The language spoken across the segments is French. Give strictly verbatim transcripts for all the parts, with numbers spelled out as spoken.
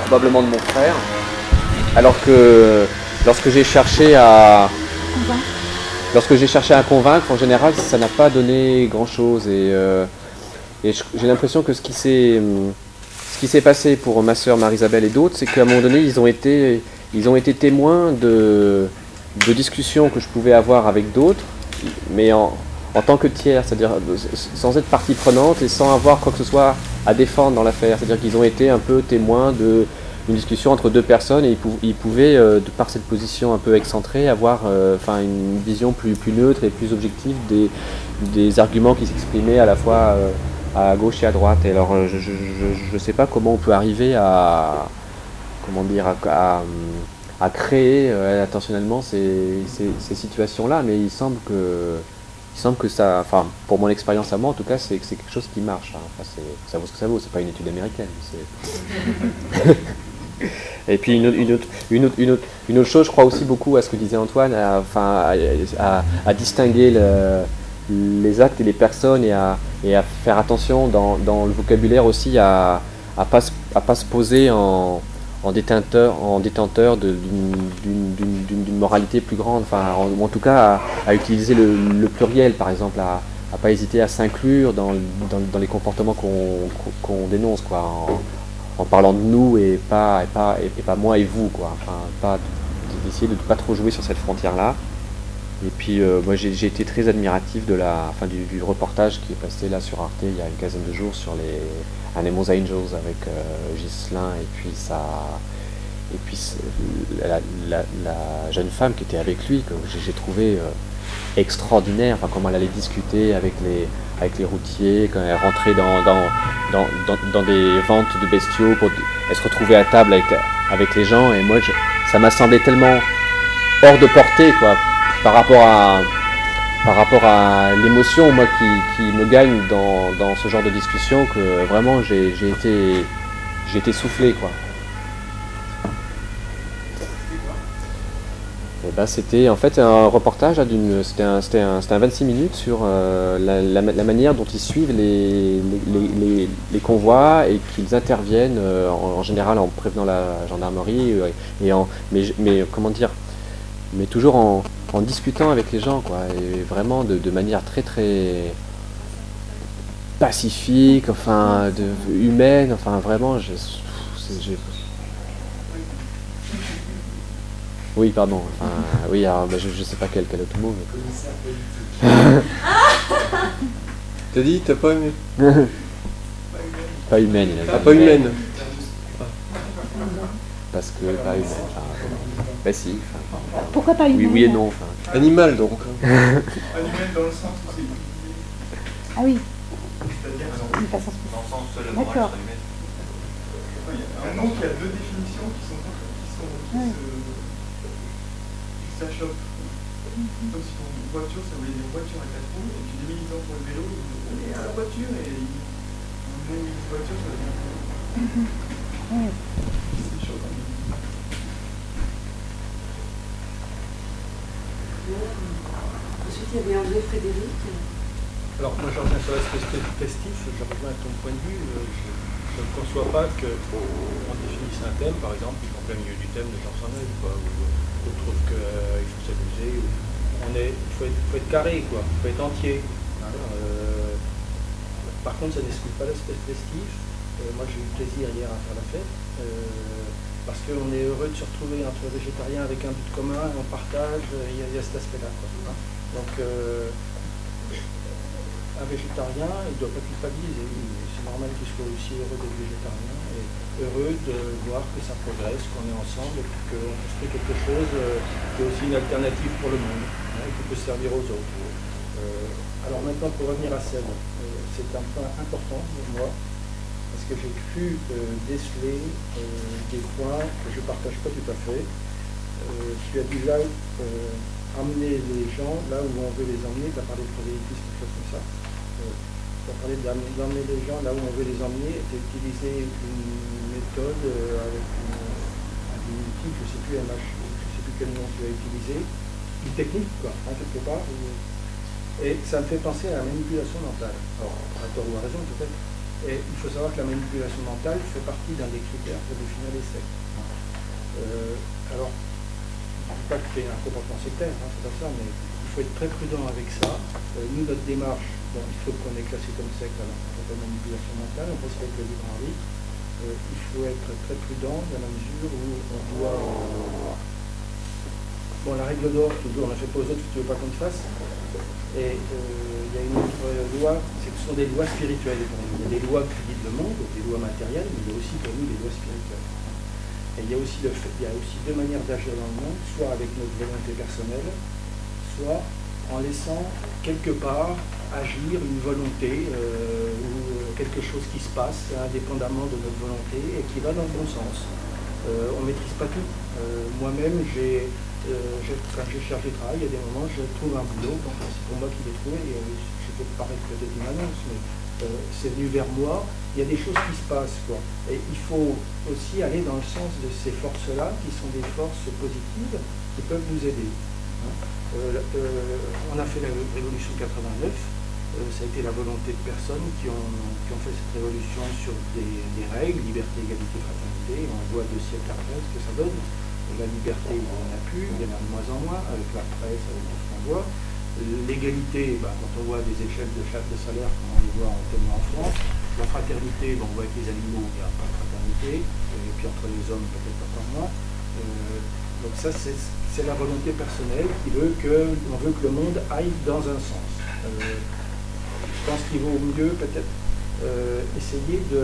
probablement de mon frère. Alors que lorsque j'ai cherché à lorsque j'ai cherché à convaincre, en général, ça n'a pas donné grand-chose. Et, euh, et j'ai l'impression que ce qui s'est ce qui s'est passé pour ma sœur Marie-Isabelle et d'autres, c'est qu'à un moment donné, ils ont été ils ont été témoins de de discussions que je pouvais avoir avec d'autres, mais en en tant que tiers, c'est-à-dire sans être partie prenante et sans avoir quoi que ce soit à défendre dans l'affaire. C'est-à-dire qu'ils ont été un peu témoins de une discussion entre deux personnes et ils, pou ils pouvaient, euh, de par cette position un peu excentrée, avoir euh, enfin, une vision plus, plus neutre et plus objective des, des arguments qui s'exprimaient à la fois euh, à gauche et à droite. Et alors, je ne sais pas comment on peut arriver à, comment dire, à, à, à créer euh, intentionnellement ces, ces, ces situations-là, mais il semble que Il semble que ça, enfin, pour mon expérience à moi en tout cas, c'est quelque chose qui marche. Hein. Enfin, ça vaut ce que ça vaut, c'est pas une étude américaine. Et puis une autre, une, autre, une, autre, une, autre, une autre chose, je crois aussi beaucoup à ce que disait Antoine, à, enfin, à, à, à distinguer le, les actes et les personnes et à, et à faire attention dans, dans le vocabulaire aussi à ne pas, pas se poser en, en détenteur, en détenteur d'une moralité plus grande, enfin, en, ou en tout cas à, à utiliser le, le pluriel, par exemple, à ne pas hésiter à s'inclure dans, dans, dans les comportements qu'on qu'on dénonce, quoi, en, en parlant de nous et pas, et pas, et, et pas moi et vous, quoi, enfin, pas d'essayer de ne pas trop jouer sur cette frontière-là. Et puis euh, moi j'ai été très admiratif de la, enfin, du, du reportage qui est passé là sur Arte il y a une quinzaine de jours sur les Animals Angels avec euh, Ghislain et puis ça, et puis la, la, la jeune femme qui était avec lui que j'ai trouvé euh, extraordinaire, enfin, comment elle allait discuter avec les, avec les routiers, quand elle rentrait dans, dans, dans, dans, dans des ventes de bestiaux pour elle se retrouvait à table avec, avec les gens, et moi je, ça m'a semblé tellement hors de portée, quoi, par rapport à, par rapport à l'émotion, moi, qui, qui me gagne dans, dans ce genre de discussion, que vraiment j'ai été, j'ai été soufflé, quoi. Et ben, c'était en fait un reportage, c'était un, un, un vingt-six minutes sur euh, la, la, la manière dont ils suivent les, les, les, les convois et qu'ils interviennent euh, en, en général en prévenant la gendarmerie, euh, et en, mais, mais comment dire, mais toujours en, en discutant avec les gens, quoi, et vraiment de, de manière très très pacifique, enfin, de, humaine, enfin vraiment, je, je, oui, pardon, enfin, oui, alors, bah, je, je sais pas quel, quel autre mot. Mais... T'as dit, t'as pas aimé? Pas humaine, il a dit. Ah, pas humaine, humaine. Parce que pas humaine, enfin, bah si. Enfin, pourquoi pas humaine? Oui, oui et non. Enfin. Animal, donc. Animal dans le sens où c'est... Ah oui. C'est-à-dire dans le sens où... D'accord. Donc il y a deux définitions qui sont... qui sont... qui oui. se... qui s'achoppent. Mm-hmm. Comme si pour une voiture, ça voulait dire voiture à quatre roues, et puis les militants pour le vélo, ils disent on est à la voiture, et ils disent une voiture, ça veut dire... Mm-hmm. Oui. C'est chaud quand même. Ensuite, il y avait André Frédéric. Alors, moi, je reviens sur l'aspect festif, je reviens à ton point de vue. Je, je ne conçois pas qu'on définisse un thème, par exemple, en plein milieu du thème, les gens s'en aillent, quoi, ou on trouve qu'il euh, faut s'amuser. Il faut, faut être carré, quoi, il faut être entier. Hein, euh, par contre, ça n'exclut pas l'aspect festif. Euh, moi, j'ai eu plaisir hier à faire la fête. Euh, Parce qu'on est heureux de se retrouver entre végétariens avec un but commun, on partage, il y, y a cet aspect-là. Donc, euh, un végétarien, il ne doit pas culpabiliser. C'est normal qu'il soit aussi heureux d'être végétarien et heureux de voir que ça progresse, qu'on est ensemble et qu'on construit quelque chose euh, qui est aussi une alternative pour le monde, hein, qui peut servir aux autres. Euh, alors maintenant, pour revenir à Seb, euh, c'est un point important pour moi. Parce que j'ai cru euh, déceler euh, des points que je ne partage pas tout à fait. Euh, tu as dit là, euh, amener les gens là où on veut les emmener, tu as parlé de prosélytisme, quelque chose comme ça. Euh, tu as parlé d'emmener les gens là où on veut les emmener, tu as utilisé une méthode euh, avec une, un diminutif, je ne sais plus, M H, je ne sais plus quel nom tu as utilisé, une technique, quoi, hein, quelque part. Où, et ça me fait penser à la manipulation mentale. Alors, à tort ou à raison, peut-être. Et il faut savoir que la manipulation mentale fait partie d'un des critères pour définir les sectes. Euh, alors, je ne dis pas que c'est un comportement sectaire, hein, c'est pas ça, mais il faut être très prudent avec ça. Euh, nous, notre démarche, bon, il faut qu'on est classé comme secte, alors on fait pas de manipulation mentale, on respecte le libre arbitre. Euh, il faut être très prudent dans la mesure où on doit... Euh, bon, la règle d'or, toujours, on ne fait pas aux autres si tu ne veux pas qu'on te fasse. Et euh, il y a une autre loi, c'est que ce sont des lois spirituelles. Il y a des lois qui guident le monde, des lois matérielles, mais il y a aussi pour nous des lois spirituelles. Et il y a aussi, le fait, il y a aussi deux manières d'agir dans le monde, soit avec notre volonté personnelle, soit en laissant quelque part agir une volonté euh, ou quelque chose qui se passe indépendamment de notre volonté et qui va dans le bon sens. Euh, on ne maîtrise pas tout. Euh, Moi-même, j'ai, euh, quand j'ai cherché de travail, il y a des moments je trouve un boulot, bon, c'est pour moi qui l'ai trouvé, et euh, je peux paraître peut-être une annonce, mais euh, c'est venu vers moi, il y a des choses qui se passent, quoi. Et il faut aussi aller dans le sens de ces forces-là, qui sont des forces positives, qui peuvent nous aider. Hein. Euh, euh, on a fait la révolution quatre-vingt-neuf, euh, ça a été la volonté de personnes qui ont, qui ont fait cette révolution sur des, des règles, liberté, égalité, fraternité. On voit deux siècles après ce que ça donne. La liberté, il n'y en a plus, il y en a de moins en moins, avec la presse, avec tout ce qu'on voit. L'égalité, bah, quand on voit des échelles de, de salaire, comme on les voit tellement en France. La fraternité, bon, on voit avec les animaux, il n'y a pas de fraternité, et puis entre les hommes, peut-être pas moins. Euh, donc ça, c'est la volonté personnelle qui veut que, on veut que le monde aille dans un sens. Euh, je pense qu'il vaut mieux peut-être euh, essayer de,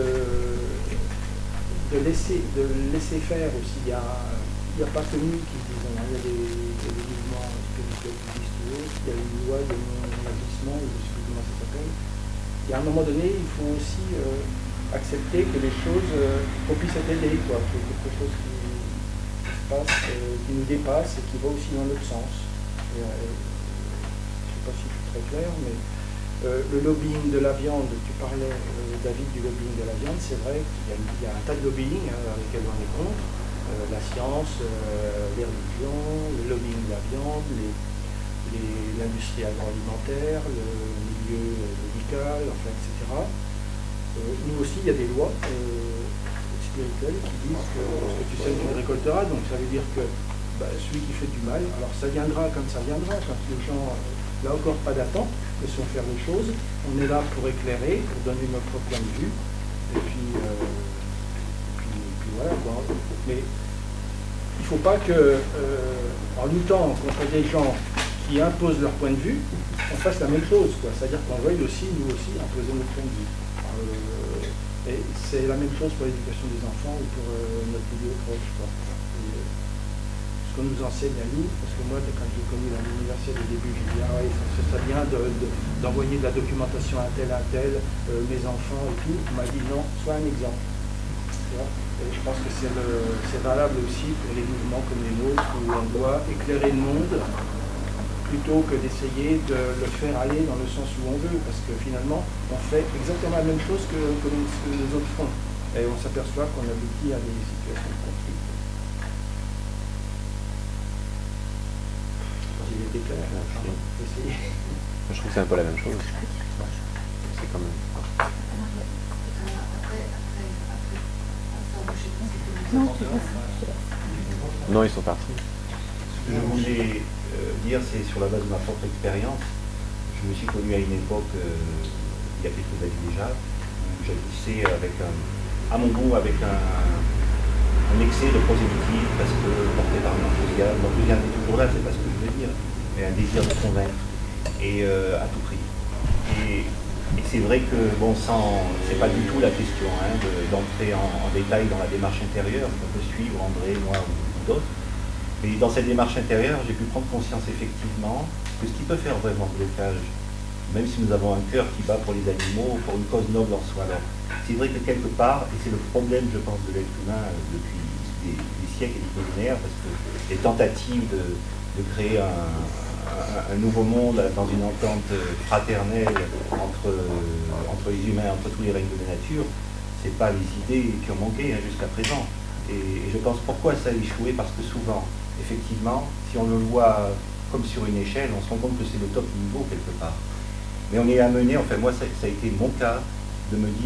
de, laisser, de laisser faire aussi. Il n'y a, il y a pas que nous qui disons, hein. Il y a des, il y a des mouvements spirituels qui disent toujours, il y a une loi de non-agissement, je ne sais plus comment ça s'appelle. Et à un moment donné, il faut aussi euh, accepter que les choses, euh, qu'on puisse être aidé, quoi, qu'il y ait quelque chose qui, qui se passe, euh, qui nous dépasse et qui va aussi dans l'autre sens. Et, euh, je ne sais pas si je suis très clair, mais euh, le lobbying de la viande, tu parlais, euh, David, du lobbying de la viande, c'est vrai qu'il y, y a un tas de lobbying hein, dans lesquels on est contre, euh, la science, euh, les religions, le lobbying de la viande, les l'industrie agroalimentaire, le milieu médical, enfin, et cetera. Euh, nous aussi, il y a des lois euh, spirituelles qui disent que ce que tu sèmes, tu le récolteras, donc ça veut dire que bah, celui qui fait du mal, alors ça viendra comme ça viendra, quand les gens, là encore pas d'attente, laissons faire les choses, on est là pour éclairer, pour donner notre point de vue, et puis, euh, et puis, et puis voilà quoi. Mais il ne faut pas que, euh, en luttant contre des gens qui imposent leur point de vue, on fasse la même chose, c'est-à-dire qu'on veuille aussi, nous aussi, imposer notre point de vue. Euh, et c'est la même chose pour l'éducation des enfants ou pour euh, notre milieu proche. Quoi. Et, euh, ce qu'on nous enseigne à nous, parce que moi, quand j'ai connu l'université au début, j'ai dit, ah ouais, ça serait bien d'envoyer de, de, de la documentation à tel, à tel, euh, mes enfants et tout. On m'a dit, non, sois un exemple. Et je pense que c'est valable aussi pour les mouvements comme les nôtres, où on doit éclairer le monde, plutôt que d'essayer de le faire aller dans le sens où on veut, parce que finalement, on fait exactement la même chose que, que, les, que les autres font. Et on s'aperçoit qu'on aboutit à des situations de conflit. Il était clair, je, je, je trouve que c'est un peu la même chose. C'est quand même... Non, ils sont partis. Ce que je voulais euh, dire, c'est sur la base de ma propre expérience. Je me suis connu à une époque, euh, il y a quelques années déjà, où j'agissais avec un, à mon goût, avec un, un excès de prosélytisme, parce que porté par un enthousiasme. L'enthousiasme est toujours là, c'est pas ce que je veux dire, mais un désir de convaincre, et euh, à tout prix. Et, et c'est vrai que, bon, sans, c'est pas du tout la question hein, d'entrer de, en, en détail dans la démarche intérieure qu'on peut suivre, André, moi ou, ou d'autres. Mais dans cette démarche intérieure, j'ai pu prendre conscience effectivement que ce qui peut faire vraiment blocage, même si nous avons un cœur qui bat pour les animaux, pour une cause noble en soi, alors c'est vrai que quelque part, et c'est le problème, je pense, de l'être humain euh, depuis des, des siècles et des millénaires, parce que les tentatives de, de créer un, un, un nouveau monde dans une entente fraternelle entre, euh, entre les humains, entre tous les règnes de la nature, c'est pas les idées qui ont manqué hein, jusqu'à présent. Et, et je pense pourquoi ça a échoué, parce que souvent, effectivement, si on le voit comme sur une échelle, on se rend compte que c'est le top niveau quelque part. Mais on est amené, enfin moi ça, ça a été mon cas, de me dire,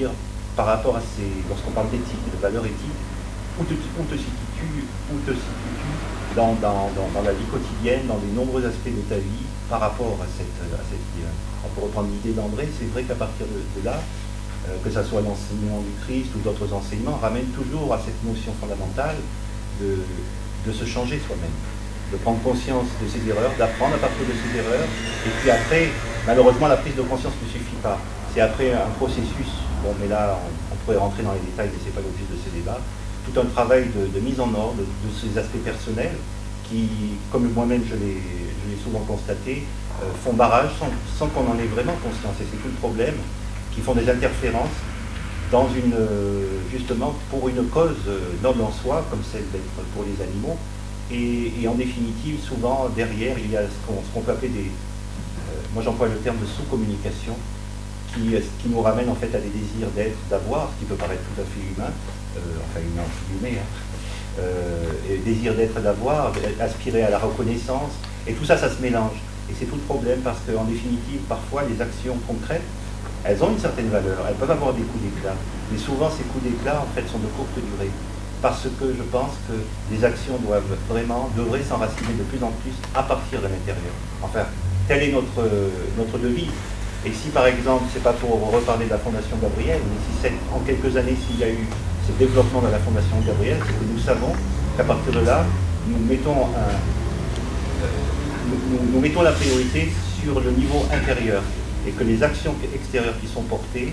par rapport à ces, lorsqu'on parle d'éthique et de valeurs éthiques, où te, où te situes, où te situes dans, dans, dans, dans la vie quotidienne, dans les nombreux aspects de ta vie, par rapport à cette, à cette idée-là. On peut reprendre l'idée d'André, c'est vrai qu'à partir de, de là, euh, que ce soit l'enseignement du Christ ou d'autres enseignements, ramène toujours à cette notion fondamentale de, de se changer soi-même, de prendre conscience de ses erreurs, d'apprendre à partir de ses erreurs, et puis après, malheureusement, la prise de conscience ne suffit pas. C'est après un processus, bon, mais là, on, on pourrait rentrer dans les détails, mais ce n'est pas l'objet de ce débat, tout un travail de, de mise en ordre de, de ces aspects personnels qui, comme moi-même je l'ai souvent constaté, euh, font barrage sans, sans qu'on en ait vraiment conscience. Et c'est tout le problème, qui font des interférences dans une, euh, justement, pour une cause euh, noble en soi, comme celle d'être pour les animaux. Et, et en définitive, souvent, derrière, il y a ce qu'on qu'on peut appeler des... Euh, moi, j'emploie le terme de sous-communication, qui, qui nous ramène en fait à des désirs d'être, d'avoir, ce qui peut paraître tout à fait humain, euh, enfin humain entre guillemets, hein, euh, et désir d'être, d'avoir, aspirer à la reconnaissance, et tout ça, ça se mélange. Et c'est tout le problème, parce qu'en définitive, parfois, les actions concrètes, elles ont une certaine valeur, elles peuvent avoir des coups d'éclat, mais souvent, ces coups d'éclat, en fait, sont de courte durée. Parce que je pense que les actions doivent vraiment, devraient s'enraciner de plus en plus à partir de l'intérieur. Enfin, telle est notre, notre devise. Et si par exemple, c'est pas pour reparler de la Fondation Gabriel, mais si c'est en quelques années s'il y a eu ce développement de la Fondation Gabriel, c'est que nous savons qu'à partir de là, nous mettons, un, euh, nous, nous, nous mettons la priorité sur le niveau intérieur et que les actions extérieures qui sont portées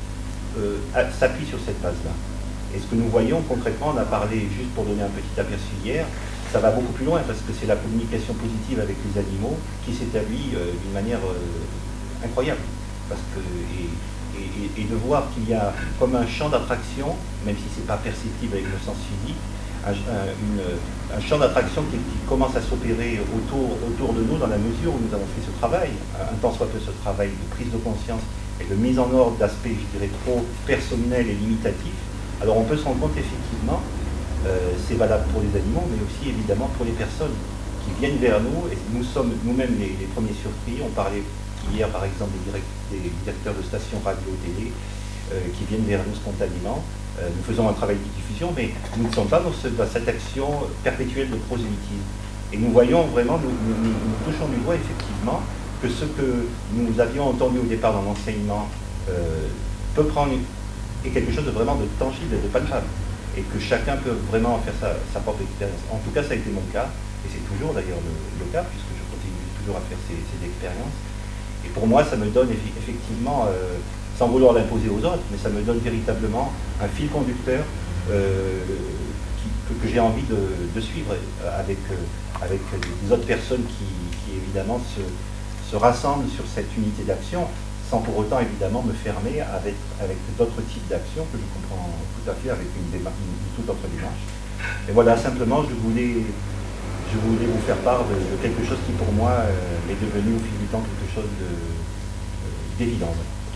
euh, s'appuient sur cette base-là. Et ce que nous voyons concrètement, on a parlé, juste pour donner un petit aperçu hier, ça va beaucoup plus loin parce que c'est la communication positive avec les animaux qui s'établit euh, d'une manière euh, incroyable. Parce que, et, et, et de voir qu'il y a comme un champ d'attraction, même si ce n'est pas perceptible avec le sens physique, un, un, une, un champ d'attraction qui, qui commence à s'opérer autour, autour de nous dans la mesure où nous avons fait ce travail, un tant soit peu ce travail de prise de conscience et de mise en ordre d'aspects, je dirais, trop personnels et limitatifs. Alors on peut se rendre compte effectivement, euh, c'est valable pour les animaux, mais aussi évidemment pour les personnes qui viennent vers nous, et nous sommes nous-mêmes les, les premiers surpris. On parlait hier par exemple des, direct, des directeurs de stations radio-télé euh, qui viennent vers nous spontanément. Euh, nous faisons un travail de diffusion, mais nous ne sommes pas dans, ce, dans cette action perpétuelle de prosélytisme. Et nous voyons vraiment, nous, nous, nous, nous touchons du doigt effectivement que ce que nous avions entendu au départ dans l'enseignement euh, peut prendre une, et quelque chose de vraiment de tangible et de palpable, et que chacun peut vraiment faire sa, sa propre expérience. En tout cas, ça a été mon cas, et c'est toujours d'ailleurs le, le cas, puisque je continue toujours à faire ces, ces expériences. Et pour moi, ça me donne effectivement, euh, sans vouloir l'imposer aux autres, mais ça me donne véritablement un fil conducteur euh, qui, que, que j'ai envie de, de suivre avec, euh, avec des autres personnes qui, qui évidemment se, se rassemblent sur cette unité d'action, sans pour autant évidemment me fermer avec, avec d'autres types d'actions que je comprends tout à fait avec une, démarche, une, une toute autre démarche. Et voilà, simplement, je voulais, je voulais vous faire part de, de quelque chose qui pour moi euh, est devenu au fil du temps quelque chose d'évident.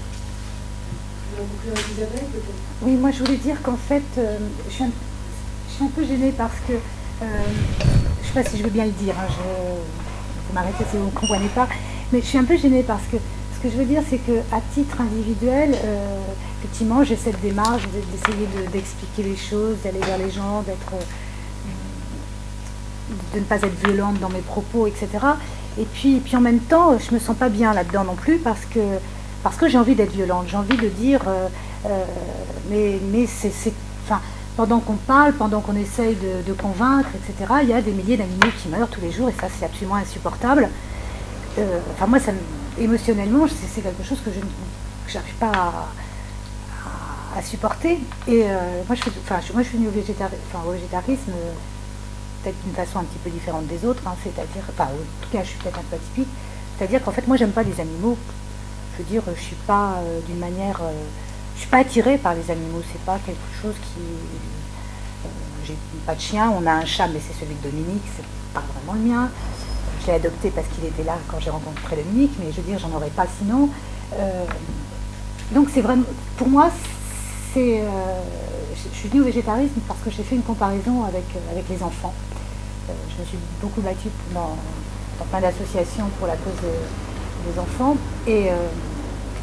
Euh, Isabelle, peut-être. Oui, moi je voulais dire qu'en fait, euh, je, suis un, je suis un peu gênée parce que, euh, je ne sais pas si je veux bien le dire, hein, je, vous m'arrêtez si vous ne comprenez pas, mais je suis un peu gênée parce que ce que je veux dire, c'est qu'à titre individuel, euh, effectivement, j'ai cette démarche d'essayer d'expliquer les choses, d'aller vers les gens, d'être, euh, de ne pas être violente dans mes propos, et cetera. Et puis, et puis en même temps, je ne me sens pas bien là-dedans non plus parce que, parce que j'ai envie d'être violente. J'ai envie de dire, euh, euh, mais, mais c'est, enfin, pendant qu'on parle, pendant qu'on essaye de, de convaincre, et cetera, il y a des milliers d'animaux qui meurent tous les jours et ça, c'est absolument insupportable. Euh, enfin, moi, ça me émotionnellement, c'est quelque chose que je n'arrive pas à, à, à supporter. Et euh, moi, je suis, enfin, je, moi, je suis venue au, végétari enfin, au végétarisme euh, peut-être d'une façon un petit peu différente des autres, hein, c'est-à-dire, enfin, en tout cas, je suis peut-être un peu atypique, c'est-à-dire qu'en fait, moi, j'aime pas les animaux. Je veux dire, je suis pas euh, d'une manière, euh, je suis pas attirée par les animaux. C'est pas quelque chose qui, euh, j'ai pas de chien. On a un chat, mais c'est celui de Dominique, c'est pas vraiment le mien. Je l'ai adopté parce qu'il était là quand j'ai rencontré Dominique, mais je veux dire, j'en aurais pas sinon. Euh, donc c'est vraiment, pour moi, c'est, euh, je, je suis venue au végétarisme parce que j'ai fait une comparaison avec, avec les enfants. Euh, je me suis beaucoup battue dans, dans plein d'associations pour la cause de, des enfants, et, euh,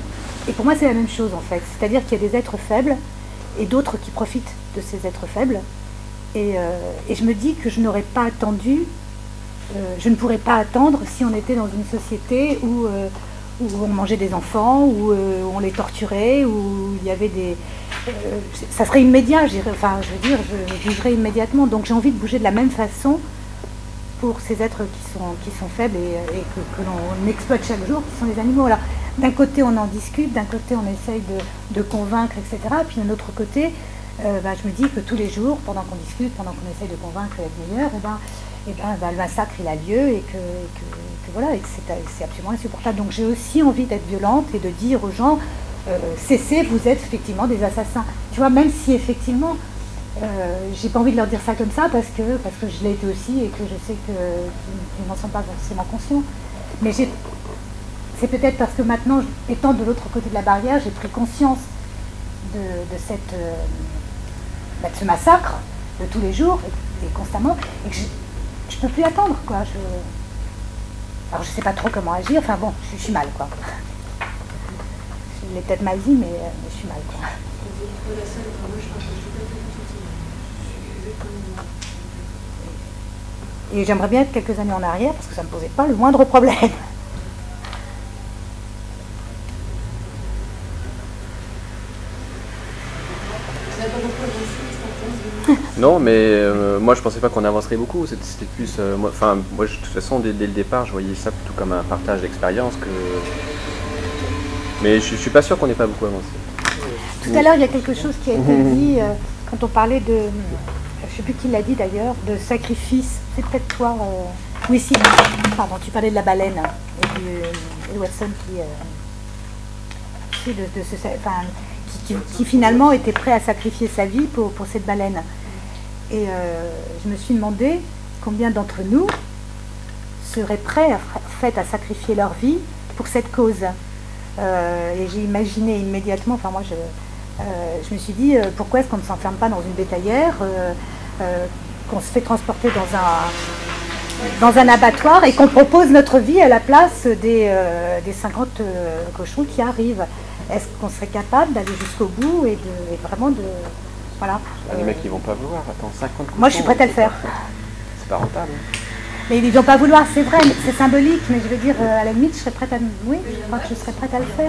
et pour moi, c'est la même chose en fait. C'est-à-dire qu'il y a des êtres faibles et d'autres qui profitent de ces êtres faibles. Et, euh, et je me dis que je n'aurais pas attendu, euh, je ne pourrais pas attendre si on était dans une société où, euh, où on mangeait des enfants, où, euh, où on les torturait, où il y avait des... Euh, ça serait immédiat, j'irais- enfin je veux dire, je, je vivrais immédiatement. Donc j'ai envie de bouger de la même façon pour ces êtres qui sont, qui sont faibles et, et que, que l'on exploite chaque jour, qui sont les animaux. Alors, d'un côté, on en discute, d'un côté, on essaye de, de convaincre, et cetera. Puis d'un autre côté, euh, bah, je me dis que tous les jours, pendant qu'on discute, pendant qu'on essaye de convaincre et d'être meilleur, et ben, et ben, bah, le massacre, il a lieu et que, et que, que voilà, et que c'est c'est absolument insupportable. Donc j'ai aussi envie d'être violente et de dire aux gens, euh, cessez, vous êtes effectivement des assassins. Tu vois, même si effectivement... Euh, j'ai pas envie de leur dire ça comme ça parce que, parce que je l'ai été aussi et que je sais que, qu'ils n'en sont pas forcément conscients. Mais j'ai, c'est peut-être parce que maintenant, étant de l'autre côté de la barrière, j'ai pris conscience de, de, cette, euh, bah, de ce massacre de tous les jours et, et constamment, et que je, je peux plus attendre, quoi. Je, alors je sais pas trop comment agir, enfin bon, je, je suis mal, quoi. Je l'ai peut-être mal dit, mais, mais je suis mal, quoi. Et j'aimerais bien être quelques années en arrière parce que ça ne me posait pas le moindre problème. Non, mais euh, moi je pensais pas qu'on avancerait beaucoup. C'était c'était plus, euh, moi, enfin, moi je- de toute façon dès, dès le départ, je voyais ça plutôt comme un partage d'expérience que. Mais je, je suis pas sûr qu'on n'ait pas beaucoup avancé. Tout à l'heure, il y a quelque chose qui a été dit euh, quand on parlait de, je ne sais plus qui l'a dit d'ailleurs, de sacrifice. C'est peut-être toi. Euh, oui, si. Pardon, tu parlais de la baleine et du et Watson qui, euh, tu sais, de, de ce, enfin, qui, qui, qui finalement était prêt à sacrifier sa vie pour, pour cette baleine. Et euh, je me suis demandé combien d'entre nous seraient prêts à, fait, à sacrifier leur vie pour cette cause. Euh, et j'ai imaginé immédiatement, enfin moi je, euh, je me suis dit euh, pourquoi est-ce qu'on ne s'enferme pas dans une bétaillère, euh, euh, qu'on se fait transporter dans un, dans un abattoir et qu'on propose notre vie à la place des, euh, des cinquante euh, cochons qui arrivent. Est-ce qu'on serait capable d'aller jusqu'au bout et, de, et vraiment de... Voilà. Ah, les Euh, mecs ils vont pas vouloir, attends, cinquante. moi je suis prête à le faire. C'est pas rentable. hein. Mais ils ne vont pas vouloir, c'est vrai, mais c'est symbolique, mais je veux dire, euh, à la limite, je serais prête à... Oui, je crois que je serais prête à le faire.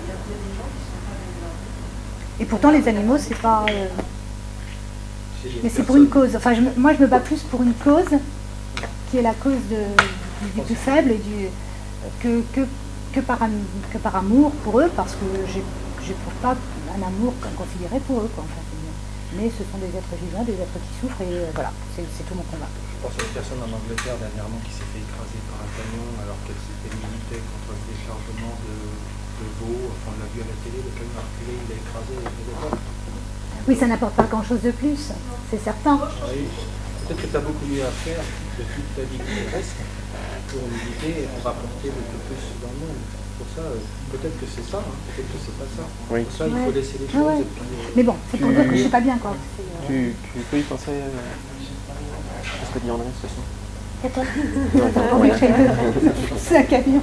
Et pourtant, les animaux, c'est pas... euh, Mais c'est pour une cause. Enfin, je me- moi, je me bats plus pour une cause, qui est la cause de- du, du plus faible, et du, que, que, que, par, am- que par amour pour eux, parce que je n'éprouve pas un amour considéré pour eux, quoi, en fait. Mais ce sont des êtres vivants, des êtres qui souffrent, et euh, voilà, c'est c'est tout mon combat. Je pense à une personne en Angleterre dernièrement qui s'est fait écraser par un camion alors qu'elle s'était militée contre le déchargement de, de veaux. Enfin, on l'a vu à la télé, le camion a reculé, il a écrasé les deux. Oui, ça n'apporte pas grand-chose de plus, c'est certain. Oui. Peut-être que tu as beaucoup mieux à faire de toute ta vie qui reste pour militer et pour apporter le plus dans le monde. Pour ça, euh, peut-être que c'est ça, hein, peut-être que c'est pas ça. Oui. Pour ça, il faut Ouais. laisser les Ah choses. ouais. Et puis, euh, Mais bon, c'est pour dire que je suis pas bien, quoi. C'est, euh, Tu, tu peux y penser euh, à ce que dit André, de toute façon. Attends, attends, oui, c'est un camion.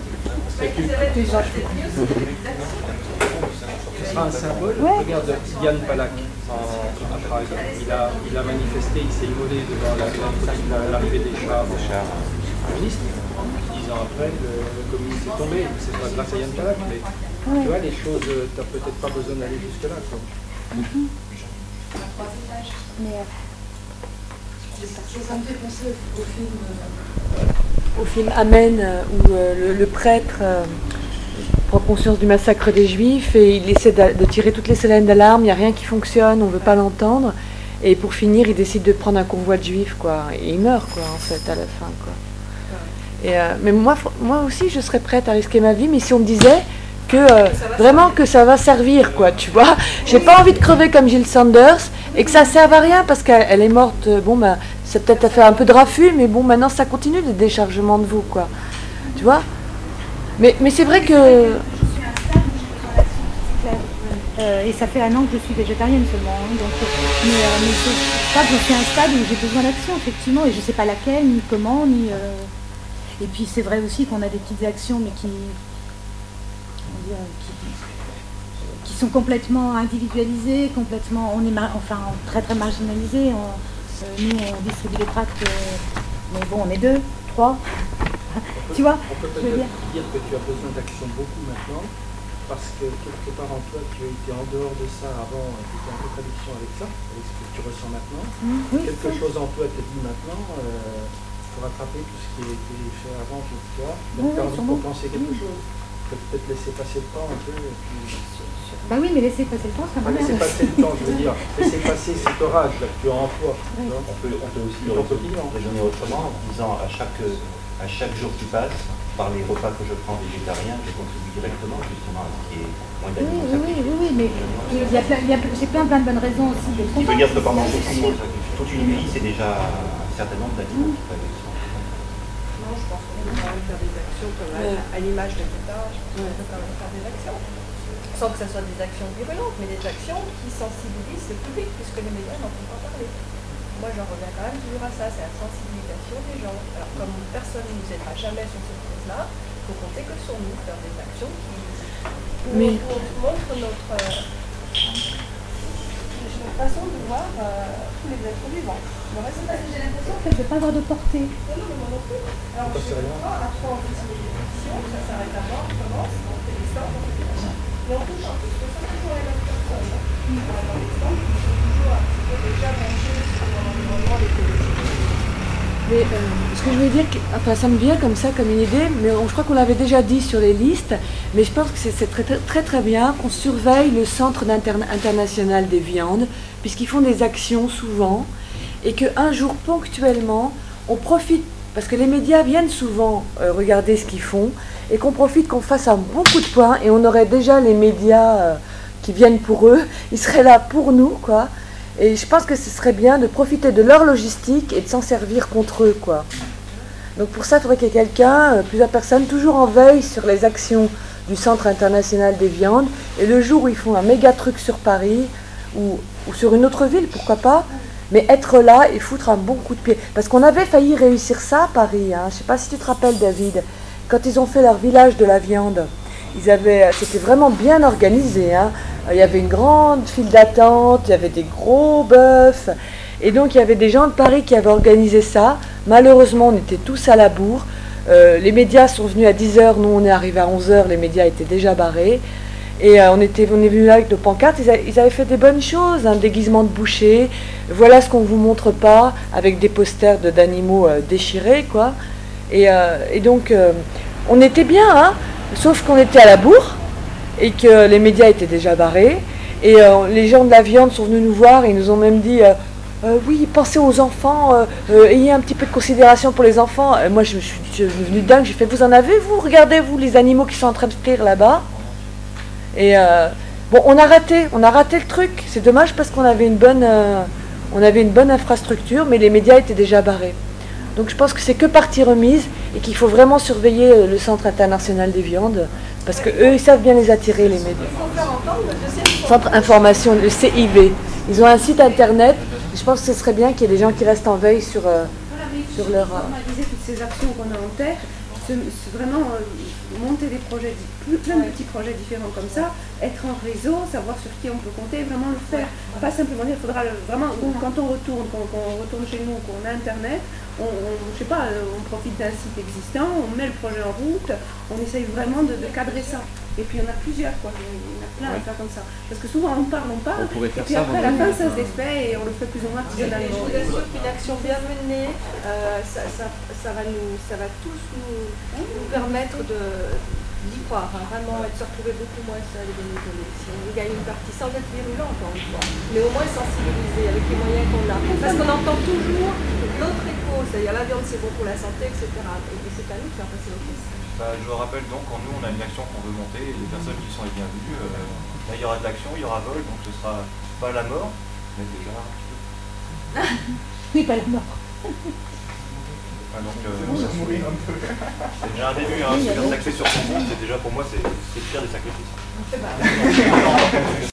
Ce sera un symbole. Ouais. Regarde Yann Palak en- à Prague. Il a, il a manifesté, il s'est immolé devant la- la- l'arrivée des chars communistes. Dix ans après, le, le communisme est tombé. C'est pas grâce à Yann Palak, mais Ouais. tu vois, les choses, tu n'as peut-être pas besoin d'aller jusque-là. quoi. Mais, euh, Ça me fait penser au film, euh, au film Amen, euh, où euh, le, le prêtre euh, prend conscience du massacre des Juifs et il essaie de, de tirer toutes les sirènes d'alarme, il n'y a rien qui fonctionne, on ne veut pas l'entendre. Et pour finir, il décide de prendre un convoi de Juifs, quoi. Et il meurt, quoi, en fait, à la fin, quoi. Et, euh, mais moi, fr- moi aussi, je serais prête à risquer ma vie, mais si on me disait que euh, vraiment que ça va servir, quoi, tu vois. J'ai pas envie de crever comme Jill Sanders et que ça serve à rien parce qu'elle elle est morte. euh, Bon, ben, c'est peut-être à faire un peu de raffut, mais bon, maintenant ça continue les déchargements de vous, quoi. Tu vois. Mais, mais c'est vrai que. euh, et ça fait un an que je suis végétarienne seulement. hein, donc, euh, mais euh, mais c'est- je crois que je suis à un stade où j'ai besoin d'action, effectivement, et je ne sais pas laquelle, ni comment, ni. euh, Et puis c'est vrai aussi qu'on a des petites actions, mais qui. Comment dire, qui, sont complètement individualisés, complètement, on est mar- enfin très très marginalisés. On, euh, nous on distribue des tracts, euh, mais bon on est deux, trois. Tu vois, on peut je veux peut-être dire. dire que tu as besoin d'action beaucoup maintenant, parce que quelque part en toi tu as été en dehors de ça avant, et tu étais en contradiction avec ça, avec ce que tu ressens maintenant. Mmh, oui, Quelque ça. chose en toi te dit maintenant, euh, pour rattraper tout ce qui a été fait avant, tu vois. Donc Oui, tu as oui, envie de sûrement. compenser quelque Mmh. chose. Tu peux peut-être laisser passer le temps un peu. Et puis... Bah oui, mais laisser passer le temps, ça Enfin, m'emmerde. laisser passer le temps, je veux dire. Laisser passer cet orage là, que tu as en toi. Oui. tu vois. On peut, on peut aussi Dans ton quotidien. raisonner autrement en disant à chaque, à chaque jour qui passe, par les repas que je prends végétariens, je contribue directement justement à ce qui est moins Oui, d'aliments oui, oui, sacrifiés. oui, oui, mais il y a plein, il y a, j'ai plein, plein de bonnes raisons aussi de Ce qui veut combattre. dire que pendant toute, toute une vie, c'est déjà un certain nombre d'aliments qui peuvent être. Non, je pense qu'on peut quand même faire des actions comme à, Ouais. à l'image de Greta, je pense qu'on Ouais. peut quand même faire des actions. Sans que ce soit des actions virulentes, mais des actions qui sensibilisent le public, puisque les médias n'en font pas parler. Moi, j'en reviens quand même toujours à ça, c'est la sensibilisation des gens. Alors, comme personne ne nous aidera jamais sur cette cause-là, il faut compter que sur nous, faire des actions qui où Mais- on, où on montre notre, euh, notre façon de voir euh, tous les êtres vivants. Le reste, Parce que j'ai l'impression qu'elle ne peut pas avoir de portée. non, non, mais moi non plus. Alors, T'en je sais suis rien. content, après on fait des émissions, ça s'arrête à mort, on commence, on fait des stands, on fait des machins. Mais on touche un peu, parce que c'est toujours les mêmes personnes. Hein. Dans les stands, qui sont toujours un petit peu déjà branchés sur l'environnement, l'écologie. Mais euh, ce que je veux dire, que- enfin ça me vient comme ça, comme une idée, mais on- je crois qu'on l'avait déjà dit sur les listes, mais je pense que c'est c'est très, très très très bien qu'on surveille le Centre d'inter- international des viandes, puisqu'ils font des actions souvent, et qu'un jour ponctuellement, on profite, parce que les médias viennent souvent euh, regarder ce qu'ils font, et qu'on profite qu'on fasse un bon coup de poing, et on aurait déjà les médias euh, qui viennent pour eux, ils seraient là pour nous, quoi. Et je pense que ce serait bien de profiter de leur logistique et de s'en servir contre eux, quoi. Donc pour ça, il faudrait qu'il y ait quelqu'un, euh, plusieurs personnes, toujours en veille sur les actions du Centre international des viandes. Et le jour où ils font un méga truc sur Paris, ou, ou sur une autre ville, pourquoi pas, mais être là et foutre un bon coup de pied. Parce qu'on avait failli réussir ça à Paris, hein. Je ne sais pas si tu te rappelles, David, quand ils ont fait leur village de la viande. Ils avaient, c'était vraiment bien organisé, hein. Il y avait une grande file d'attente, il y avait des gros bœufs. Et donc il y avait des gens de Paris qui avaient organisé ça. Malheureusement, on était tous à la bourre. Euh, les médias sont venus à dix heures, nous on est arrivés à onze heures, les médias étaient déjà barrés. Et euh, on, était, on est venus là avec nos pancartes, ils, a, ils avaient fait des bonnes choses, un déguisement de boucher. Voilà ce qu'on ne vous montre pas, avec des posters de, d'animaux euh, déchirés, quoi. Et, euh, et donc, euh, on était bien, hein, sauf qu'on était à la bourre et que les médias étaient déjà barrés. Et euh, les gens de la viande sont venus nous voir et ils nous ont même dit euh, euh, oui, pensez aux enfants, euh, euh, ayez un petit peu de considération pour les enfants. Et moi, je me suis, je suis devenue dingue, j'ai fait, vous en avez, vous, regardez-vous les animaux qui sont en train de cuire là-bas. Et euh, bon, on a raté, on a raté le truc. C'est dommage parce qu'on avait une bonne, euh, on avait une bonne infrastructure, mais les médias étaient déjà barrés. Donc je pense que c'est que partie remise et qu'il faut vraiment surveiller le Centre international des viandes parce que eux ils savent bien les attirer, les médias. Il faut faire entendre le deuxième Centre Information, le C I V. Ils ont un site internet. Je pense que ce serait bien qu'il y ait des gens qui restent en veille sur, euh, Voilà, mais sur leur. euh, formaliser toutes ces actions qu'on a en tête, se, se vraiment euh, monter des projets, di- plus- plein de petits projets différents comme ça, être en réseau, savoir sur qui on peut compter, vraiment le faire. Pas simplement dire, il faudra le- vraiment, quand on retourne, quand, quand on retourne chez nous, qu'on a Internet, on, on, je sais pas, euh, on profite d'un site existant, on met le projet en route, on essaye vraiment de, de cadrer ça. Et puis il y en a plusieurs, quoi. Il y en a plein à faire comme ça. Parce que souvent on parle, on parle, On pourrait et faire puis ça après à la vendredi. fin ça se défait et on le fait plus ou moins Et je artisanalement. vous assure qu'une action bien menée, euh, ça, ça, ça, va nous, ça va tous nous, nous permettre de- d'y croire, hein, vraiment, et de se retrouver beaucoup moins seuls et bien isolés. Si on gagne une partie sans être virulent, encore une fois, mais au moins sensibiliser avec les moyens qu'on a. Parce qu'on entend toujours l'autre écho, c'est-à-dire la viande c'est bon pour la santé, et cetera. Et c'est à nous de faire passer le message. Bah, je vous rappelle donc, quand nous on a une action qu'on veut monter, et les personnes qui sont les bienvenues, euh, là il y aura de l'action, il y aura vol, donc ce sera pas la mort, mais déjà un petit peu. Oui, pas la mort. Ah, donc, euh, c'est déjà un début, hein, se faire taxer sur son compte, c'est déjà pour moi c'est c'est le pire des sacrifices.